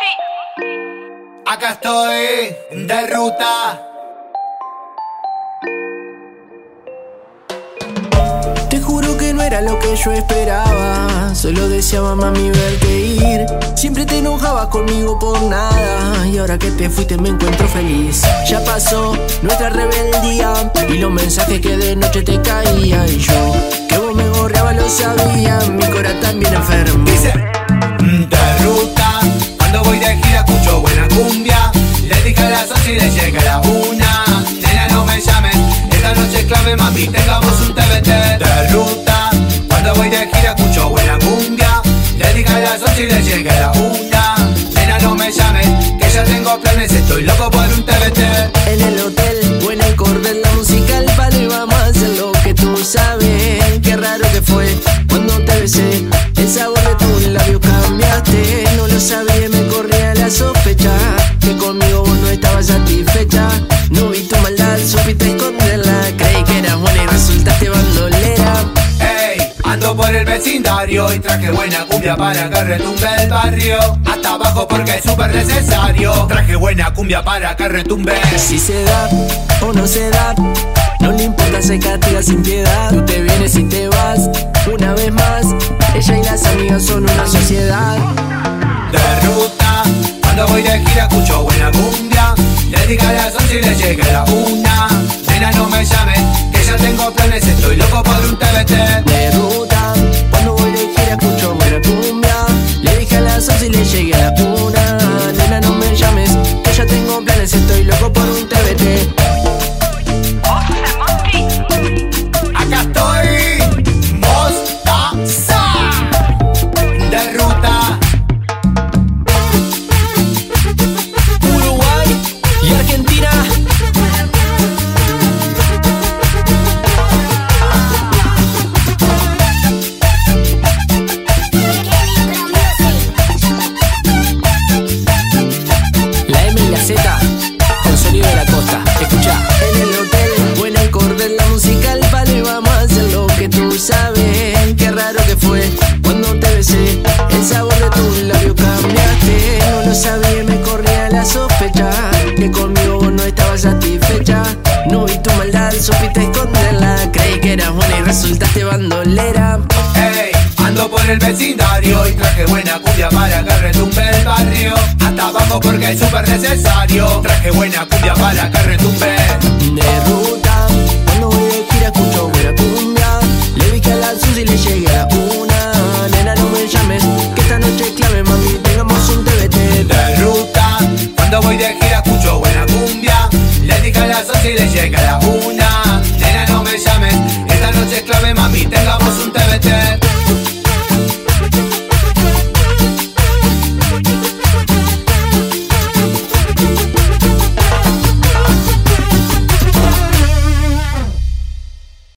Acá estoy, de ruta. Te juro que no era lo que yo esperaba. Solo deseaba, mami, verte ir. Siempre te enojabas conmigo por nada, y ahora que te fuiste me encuentro feliz. Ya pasó nuestra rebeldía y los mensajes que de noche te caía. Y yo, que vos me gorreabas, lo sabía. Mi cora también enfermo. Dice, de ruta. Cuando voy de gira escucho buena cumbia. Le dije a las 11 y le llega a la 1. Nena, no me llames, esta noche es clave, mami, tengamos un TBT. De ruta. Cuando voy de gira escucho buena cumbia. Le dije a las 11 y le llega a la 1. Nena, no me llames, que ya tengo planes, estoy loco por un TBT. En el hotel o en el cordel, la música al palo, y vamos a hacer lo que tú sabes. Qué raro que fue cuando te besé, el sabor de tus labios cambiaste. No lo sabía, me corría la sospecha que conmigo vos no estabas satisfecha. No vi tu maldad, supiste esconderla. Creí que eras buena y resultaste bandolera. Ey, ando por el vecindario y traje buena cumbia para que retumbe el barrio. Hasta abajo porque es súper necesario. Traje buena cumbia para que retumbe. Si se da o no se da, no le importa, se castiga sin piedad. Tú te vienes y te vas una vez más. Ella y las amigas son una sociedad. De ruta, cuando voy de gira escucho buena cumbia. Le dije a las 11 y le llega a la 1. Nena, no me llames, que ya tengo planes, estoy loco por un TBT. De ruta, cuando voy de gira escucho buena cumbia. Le dije a las 11 y le llegué a la 1. Nena, no me llames, que ya tengo planes, estoy loco por un TBT. Acá estoy, Mostaza. De ruta. Uruguay y Argentina. La M y la Z con sonido de la costa. Escucha. En el hotel o en el cordel, la música al palo, y vamos a hacer lo que tú sabes. Qué raro que fue cuando te besé, el sabor de tus labios cambiaste. No lo sabía, me corría la sospecha que conmigo vos no estabas satisfecha. No vi tu maldad, supiste esconderla. Creí que eras buena y resultaste bandolera. Ey, ando por el vecindario y traje buena cumbia para que retumbe el barrio. Hasta abajo porque es súper necesario. Traje buena cumbia para que retumbe. De ruta, cuando voy de gira escucho buena cumbia. Le dije a la Susi y le llegué a la 1. Nena, no me llames, que esta noche es clave, mami, tengamos un TBT. De ruta, cuando voy de gira